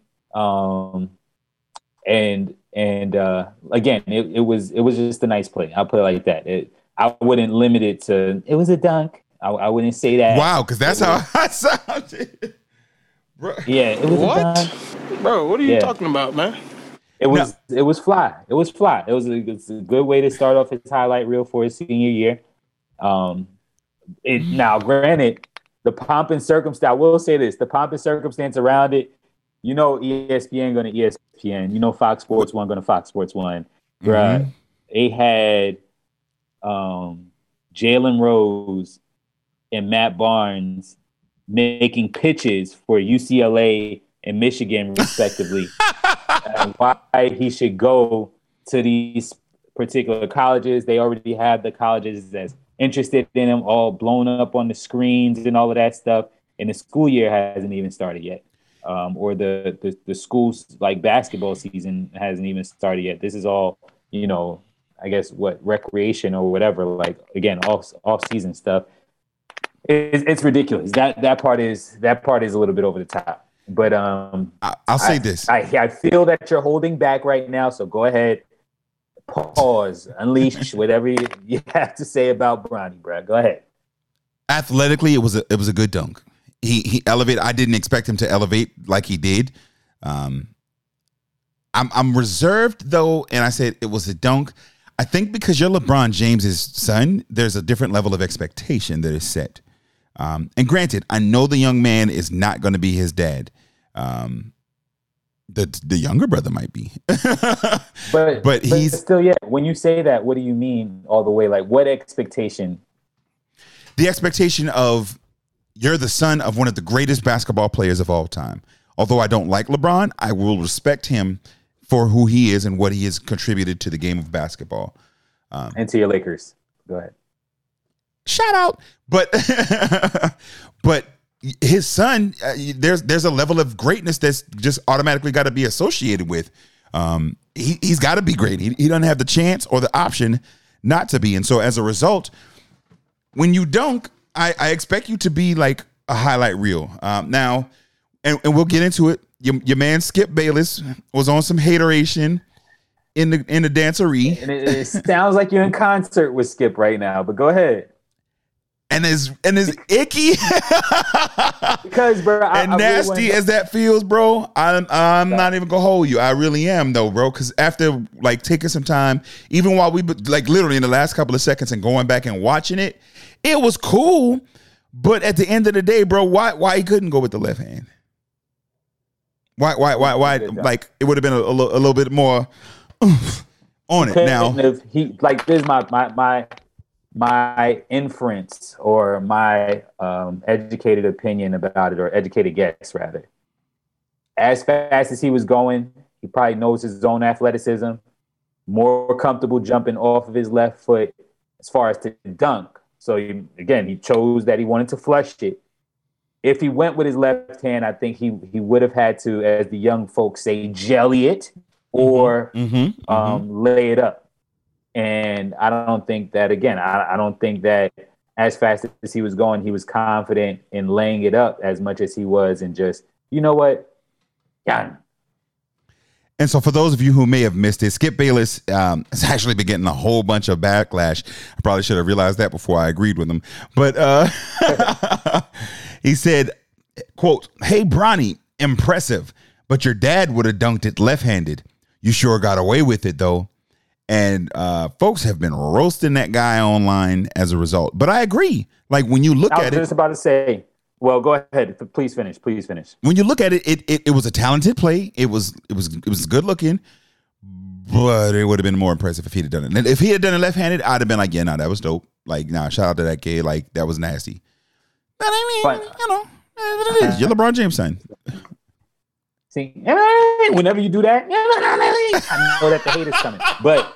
and again, it was just a nice play. I'll put it like that. I wouldn't limit it to it was a dunk. I wouldn't say that. Wow, because that's how I sounded. Bro. Yeah, it was what? a dunk. Bro, what are you talking about, man? It was fly. It was fly. It was a good way to start off his highlight reel for his senior year. Now, granted, the pomp and circumstance, I will say this, the pomp and circumstance around it, ESPN going to ESPN, Fox Sports 1 going to Fox Sports 1. Bruh, they had Jalen Rose and Matt Barnes making pitches for UCLA and Michigan, respectively, and why he should go to these particular colleges. They already have the colleges that's interested in him, all blown up on the screens and all of that stuff. and the school year hasn't even started yet. Or the school's like basketball season hasn't even started yet. This is all, I guess recreation or whatever. Like again, off season stuff. It's ridiculous. That part is a little bit over the top. But I'll say this. I feel that you're holding back right now. So go ahead, pause, unleash whatever you have to say about Bronny, bro. Go ahead. Athletically, it was a good dunk. He elevated. I didn't expect him to elevate like he did. I'm reserved though, and I said it was a dunk. I think because you're LeBron James's son, there's a different level of expectation that is set. And granted, I know the young man is not going to be his dad. The younger brother might be, but he's still. Yeah. When you say that, what do you mean all the way? Like what expectation? The expectation of you're the son of one of the greatest basketball players of all time. Although I don't like LeBron, I will respect him for who he is and what he has contributed to the game of basketball. And to your Lakers. Go ahead. Shout out. But his son, there's a level of greatness that's just automatically got to be associated with. He's got to be great. He doesn't have the chance or the option not to be. And so as a result, when you dunk, I expect you to be like a highlight reel. Now, and we'll get into it. Your man Skip Bayless was on some hateration in the dancery. And it sounds like you're in concert with Skip right now, but go ahead. And as icky because bro, and nasty as that feels, bro, I'm not even gonna hold you. I really am though, bro. Because after like taking some time, even while we like literally in the last couple of seconds and going back and watching it, it was cool. But at the end of the day, bro, why he couldn't go with the left hand? Why? Like it would have been a little bit more on it. Now, if he like this, my inference or my educated opinion about it, or educated guess rather. As fast as he was going, he probably knows his own athleticism, more comfortable jumping off of his left foot as far as to dunk. So he chose that he wanted to flush it. If he went with his left hand, I think he would have had to, as the young folks say, jelly it or lay it up. And I don't think that, again, I don't think that as fast as he was going, he was confident in laying it up as much as he was in just, you know what? Yeah. And so for those of you who may have missed it, Skip Bayless has actually been getting a whole bunch of backlash. I probably should have realized that before I agreed with him. But he said, quote, "Hey, Bronny, impressive, but your dad would have dunked it left-handed. You sure got away with it, though." And folks have been roasting that guy online as a result. But I agree. Like when you look at it, I was just about to say, well, go ahead. Please finish. When you look at it, it was a talented play. It was good looking, but it would have been more impressive if he'd have done it. And if he had done it left-handed, I'd have been like, yeah, no, that was dope. Like, nah, shout out to that kid. Like, that was nasty. But I mean, it is. You're LeBron James' son. See, whenever you do that, I know that the hate is coming. But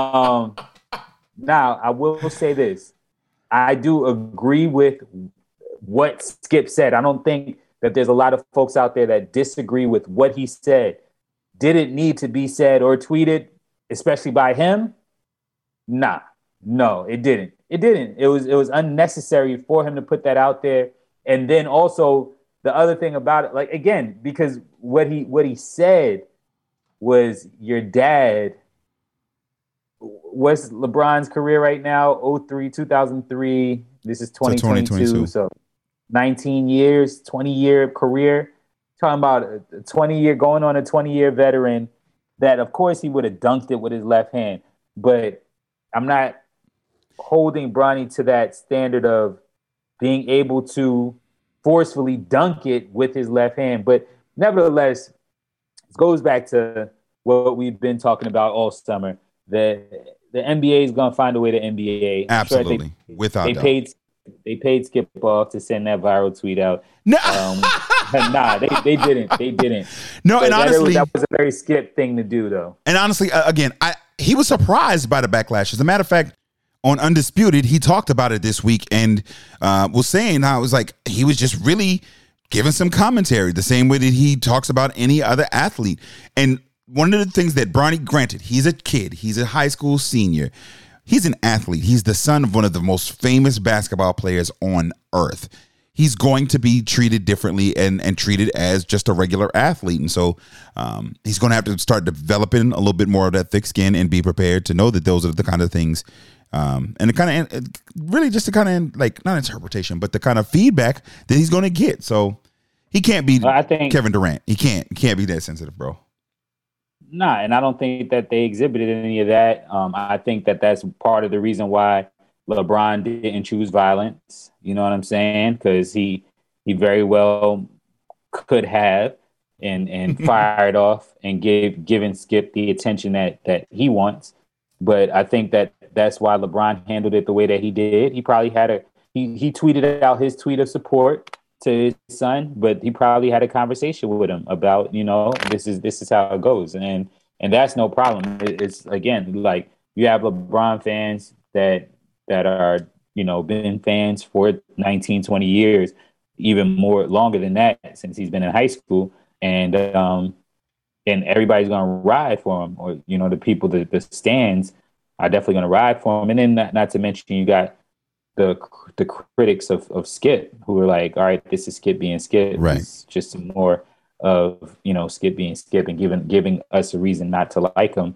now I will say this. I do agree with what Skip said. I don't think that there's a lot of folks out there that disagree with what he said. Did it need to be said or tweeted, especially by him? Nah, no, it didn't. It didn't. It was unnecessary for him to put that out there. And then also the other thing about it, like, again, because what he said was your dad. What's LeBron's career right now? 2003. This is 2022. So 19 years, 20-year career. Talking about a 20-year, going on a 20-year veteran that, of course, he would have dunked it with his left hand. But I'm not holding Bronny to that standard of being able to forcefully dunk it with his left hand. But nevertheless, it goes back to what we've been talking about all summer. The NBA is going to find a way to NBA. Absolutely. Without doubt. They paid Skip off to send that viral tweet out. No. Nah, they didn't. They didn't. No, and honestly, that was a very Skip thing to do, though. And honestly, again, he was surprised by the backlash. As a matter of fact, on Undisputed, he talked about it this week and was saying how it was like he was just really giving some commentary the same way that he talks about any other athlete. And one of the things that Bronny, granted, he's a kid, he's a high school senior, he's an athlete. He's the son of one of the most famous basketball players on earth. He's going to be treated differently and treated as just a regular athlete. And so he's going to have to start developing a little bit more of that thick skin and be prepared to know that those are the kind of things and the kind of really just the kind of like not interpretation, but the kind of feedback that he's going to get. So he can't be Kevin Durant. He can't be that sensitive, bro. Nah, and I don't think that they exhibited any of that. I think that that's part of the reason why LeBron didn't choose violence. You know what I'm saying? Because he very well could have and fired off and given Skip the attention that he wants. But I think that that's why LeBron handled it the way that he did. He probably had he tweeted out his tweet of support to his son, but he probably had a conversation with him about, this is how it goes. And that's no problem. It's again, like you have LeBron fans that are, been fans for 19, 20 years, even more longer than that since he's been in high school. And everybody's going to ride for him, or, the people, the stands are definitely going to ride for him. And then not to mention you got the critics of Skip who are like, all right, this is Skip being Skip. Right. It's just some more of, Skip being Skip and giving us a reason not to like him.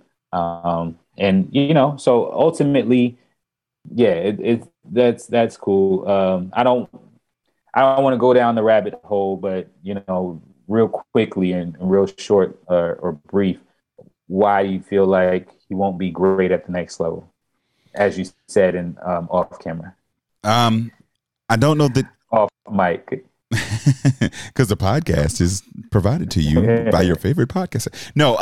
So ultimately, yeah, that's cool. I don't want to go down the rabbit hole, but real quickly and real short or brief, why do you feel like he won't be great at the next level, as you said in off camera? I don't know that off mic. Because the podcast is provided to you by your favorite podcast. No,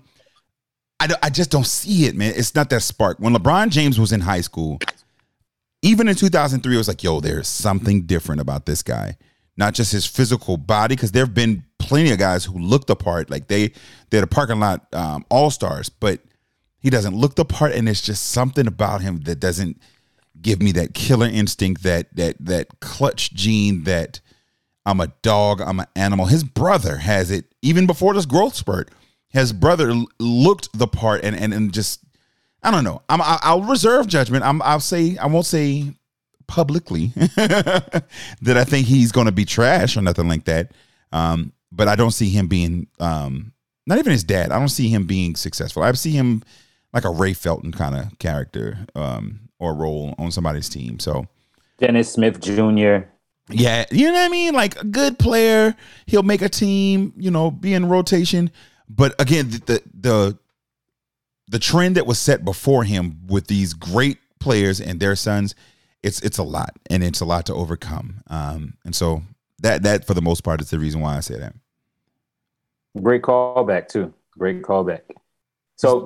I just don't see it, man. It's not that spark. When LeBron James was in high school, even in 2003, it was like, yo, there's something different about this guy. Not just his physical body, because there have been plenty of guys who look the part, like they're the parking lot all-stars, but he doesn't look the part, and there's just something about him that doesn't give me that killer instinct, that clutch gene, that I'm a dog, I'm an animal. His brother has it even before this growth spurt. His brother looked the part and just, I don't know. I'll reserve judgment. I won't say publicly that I think he's going to be trash or nothing like that. But I don't see him being, not even his dad. I don't see him being successful. I see him like a Ray Felton kind of character or role on somebody's team. So Dennis Smith Jr. Yeah, you know what I mean? Like a good player, he'll make a team, be in rotation. But again, the trend that was set before him with these great players and their sons, it's a lot, and it's a lot to overcome. And so that for the most part is the reason why I say that. Great callback too. Great callback. So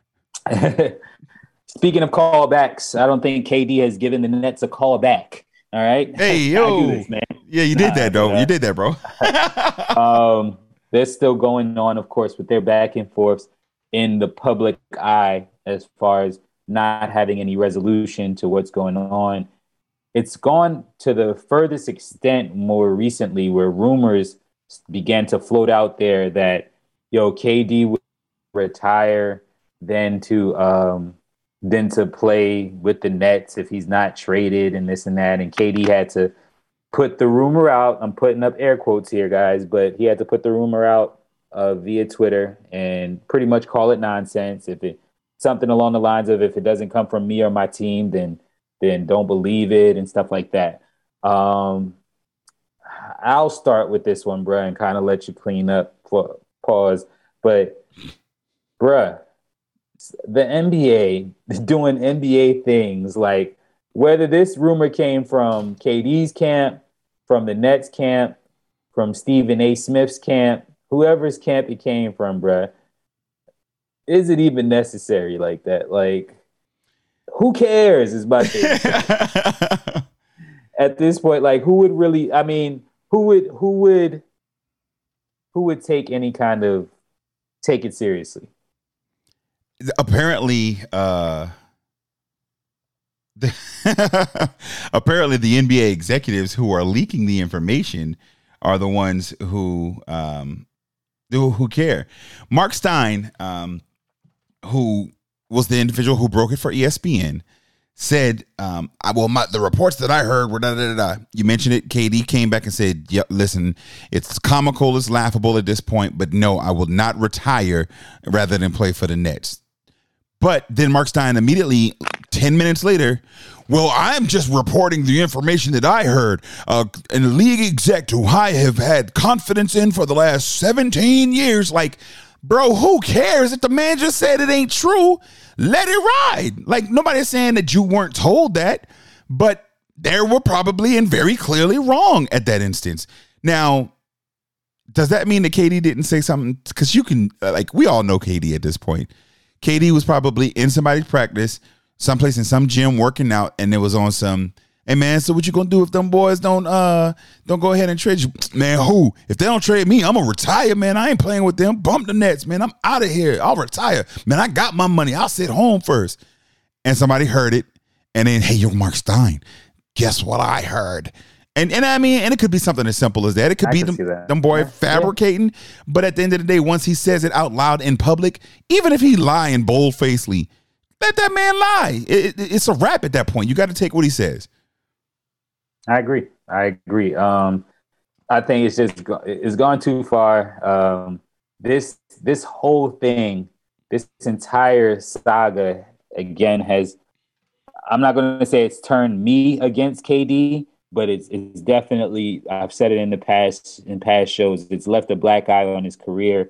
speaking of callbacks, I don't think KD has given the Nets a call back. All right. Hey, yo. I do this, man. Yeah, you did that, though. You did that, bro. They're still going on, of course, with their back and forths in the public eye as far as not having any resolution to what's going on. It's gone to the furthest extent more recently where rumors began to float out there that, KD would retire then to play with the Nets if he's not traded and this and that. And KD had to put the rumor out. I'm putting up air quotes here, guys, but he had to put the rumor out via Twitter and pretty much call it nonsense. Something along the lines of, if it doesn't come from me or my team, then don't believe it and stuff like that. I'll start with this one, bruh, and kind of let you clean up for pause. But bruh, the NBA doing NBA things, like whether this rumor came from KD's camp, from the Nets camp, from Stephen A. Smith's camp, whoever's camp it came from, bruh, is it even necessary like that? Like, who cares is my thing. At this point, like, who would really, I mean, who would take any kind of, take it seriously? Apparently, Apparently, the NBA executives who are leaking the information are the ones who care. Mark Stein, who was the individual who broke it for ESPN, said, the reports that I heard were da-da-da-da. You mentioned it. KD came back and said, yeah, listen, it's comical, it's laughable at this point, but no, I will not retire rather than play for the Nets. But then Mark Stein immediately, 10 minutes later, well, I'm just reporting the information that I heard. And a league exec who I have had confidence in for the last 17 years. Like, bro, who cares if the man just said it ain't true? Let it ride. Like, nobody's saying that you weren't told that, but they were probably and very clearly wrong at that instance. Now, does that mean that KD didn't say something? Because you can, we all know KD at this point. KD was probably in somebody's practice, someplace in some gym working out, and it was on some, hey man, so what you gonna do if them boys don't go ahead and trade you? Man, who? If they don't trade me, I'm gonna retire, man. I ain't playing with them. Bump the Nets, man. I'm out of here. I'll retire. Man, I got my money. I'll sit home first. And somebody heard it, and then, hey, you're Mark Stein. Guess what I heard? And I mean, and it could be something as simple as that. It could be them boy fabricating. Yeah. But at the end of the day, once he says it out loud in public, even if he lying bold-facedly, let that man lie. It's a wrap at that point. You got to take what he says. I agree. I think it's gone too far. This whole thing, this entire saga, again, has, I'm not going to say it's turned me against KD, but it's definitely, I've said it in past shows, it's left a black eye on his career.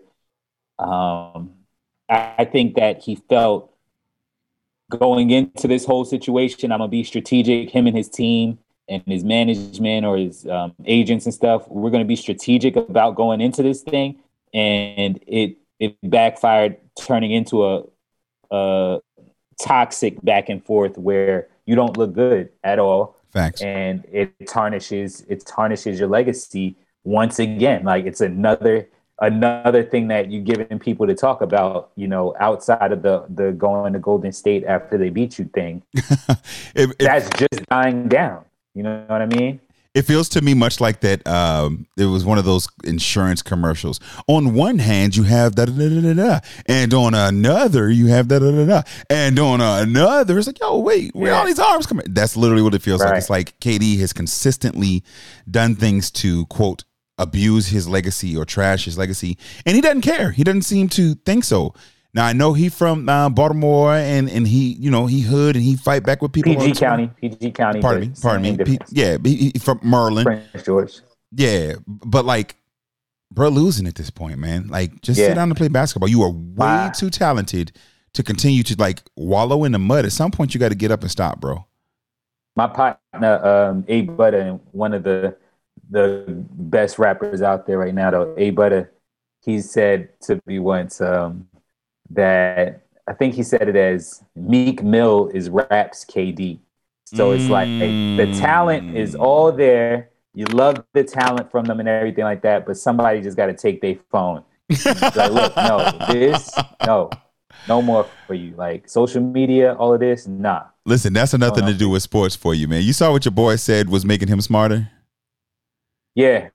I think that he felt going into this whole situation, I'm going to be strategic, him and his team and his management or his agents and stuff, we're going to be strategic about going into this thing. And it backfired, turning into a toxic back and forth where you don't look good at all. Facts. And it tarnishes your legacy once again. Like, it's another thing that you're giving people to talk about, outside of the going to Golden State after they beat you thing. That's just dying down. You know what I mean? It feels to me much like that. It was one of those insurance commercials. On one hand, you have da da da da da, and on another, you have da da da da, and on another, it's like, yo, wait, where all these arms coming? That's literally what it feels like. It's like KD has consistently done things to, quote, abuse his legacy or trash his legacy, and he doesn't care. He doesn't seem to think so. Now, I know he from Baltimore, and he, he hood, and he fight back with people. PG County. Pardon me. He from Maryland. Prince George. Yeah, but like, bro, losing at this point, man. Like, just sit down and play basketball. You are way too talented to continue to like wallow in the mud. At some point, you got to get up and stop, bro. My partner, A Butter, one of the best rappers out there right now, though, A Butter, he said to me once, that I think he said it as Meek Mill is rap's KD. So it's like, the talent is all there. You love the talent from them and everything like that, but somebody just got to take their phone. Like, look, no more for you. Like, social media, all of this, nah. Listen, that's nothing to do with sports for you, man. You saw what your boy said was making him smarter? Yeah.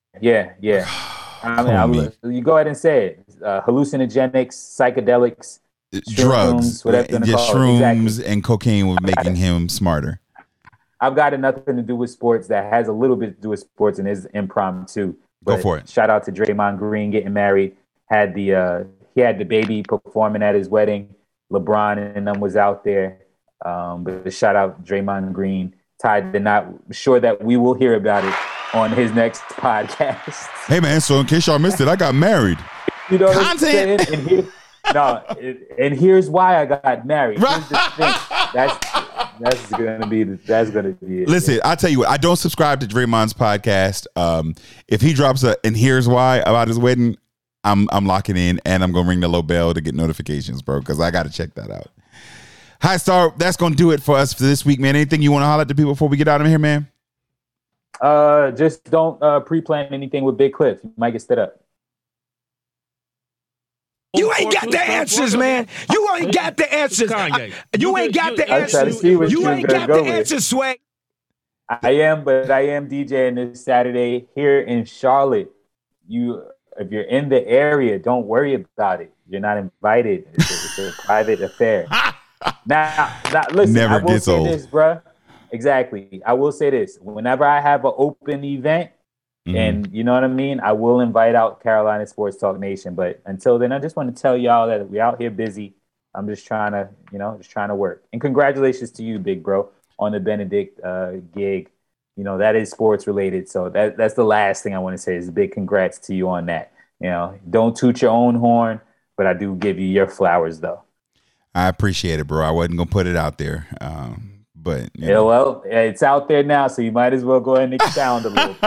I mean, you go ahead and say it. Hallucinogenics, psychedelics, drugs, whatever you call it. Shrooms Exactly. and cocaine were making him smarter. I've got nothing to do with sports that has a little bit to do with sports and is impromptu. Go for it. Shout out to Draymond Green getting married. He had the baby performing at his wedding. LeBron and them was out there. But shout out Draymond Green. Tied the knot. Sure that we will hear about it on his next podcast. Hey man, so in case y'all missed it, I got married. You know what Content. I'm saying? And here's why I got married. Here's the thing. That's gonna be it. Listen, I'll tell you what, I don't subscribe to Draymond's podcast. If he drops and here's why about his wedding, I'm locking in and I'm gonna ring the low bell to get notifications, bro, because I gotta check that out. Hi, Star. That's gonna do it for us for this week, man. Anything you want to holler at the people before we get out of here, man? Just don't pre-plan anything with Big Cliff. You might get stood up. You ain't got the answers, man. You ain't got the answers. You ain't got the answers. You ain't got the answers, Swag. I am DJing this Saturday here in Charlotte. If you're in the area, don't worry about it. You're not invited. It's a private affair. Now, listen, Never I will gets say old. this, bro. Exactly. I will say this. Whenever I have an open event, and you know what I mean, I will invite out Carolina Sports Talk Nation. But until then, I just want to tell y'all that we're out here busy. I'm just trying to work. And congratulations to you, big bro, on the Benedict gig. You know, that is sports related. So that's the last thing I want to say is a big congrats to you on that. You know, don't toot your own horn, but I do give you your flowers, though. I appreciate it, bro. I wasn't going to put it out there. But yeah, well, it's out there now, so you might as well go ahead and expound a little.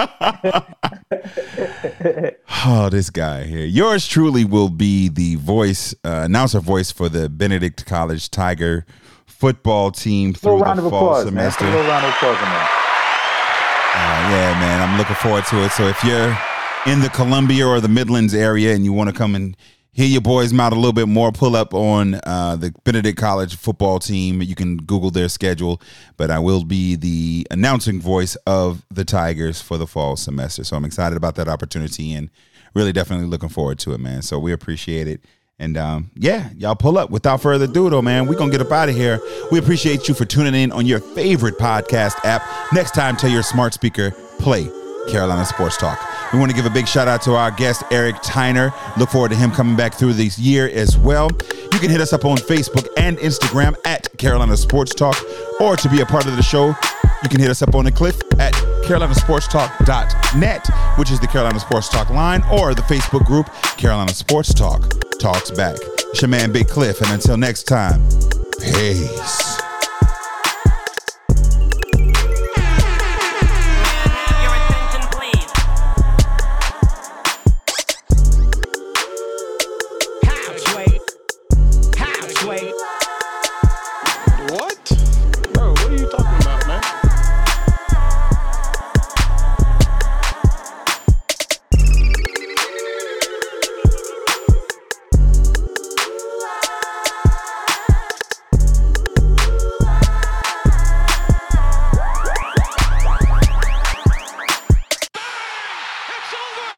Oh, this guy here. Yours truly will be the announcer voice for the Benedict College Tiger football team through the fall semester. A little round of applause, man. Yeah, man, I'm looking forward to it. So if you're in the Columbia or the Midlands area and you want to come and hear your boys mouth a little bit more, pull up on the Benedict College football team. You can Google their schedule, but I will be the announcing voice of the Tigers for the fall semester. So I'm excited about that opportunity and really definitely looking forward to it, man. So we appreciate it. And yeah, y'all pull up. Without further ado, though, man, we're going to get up out of here. We appreciate you for tuning in on your favorite podcast app. Next time, tell your smart speaker, play Carolina Sports Talk. We want to give a big shout out to our guest, Eric Tyner. Look forward to him coming back through this year as well. You can hit us up on Facebook and Instagram at Carolina Sports Talk. Or to be a part of the show, you can hit us up on the Cliff at carolinasportstalk.net, which is the Carolina Sports Talk line, or the Facebook group, Carolina Sports Talk Talks Back. It's your man, Big Cliff, and until next time, peace.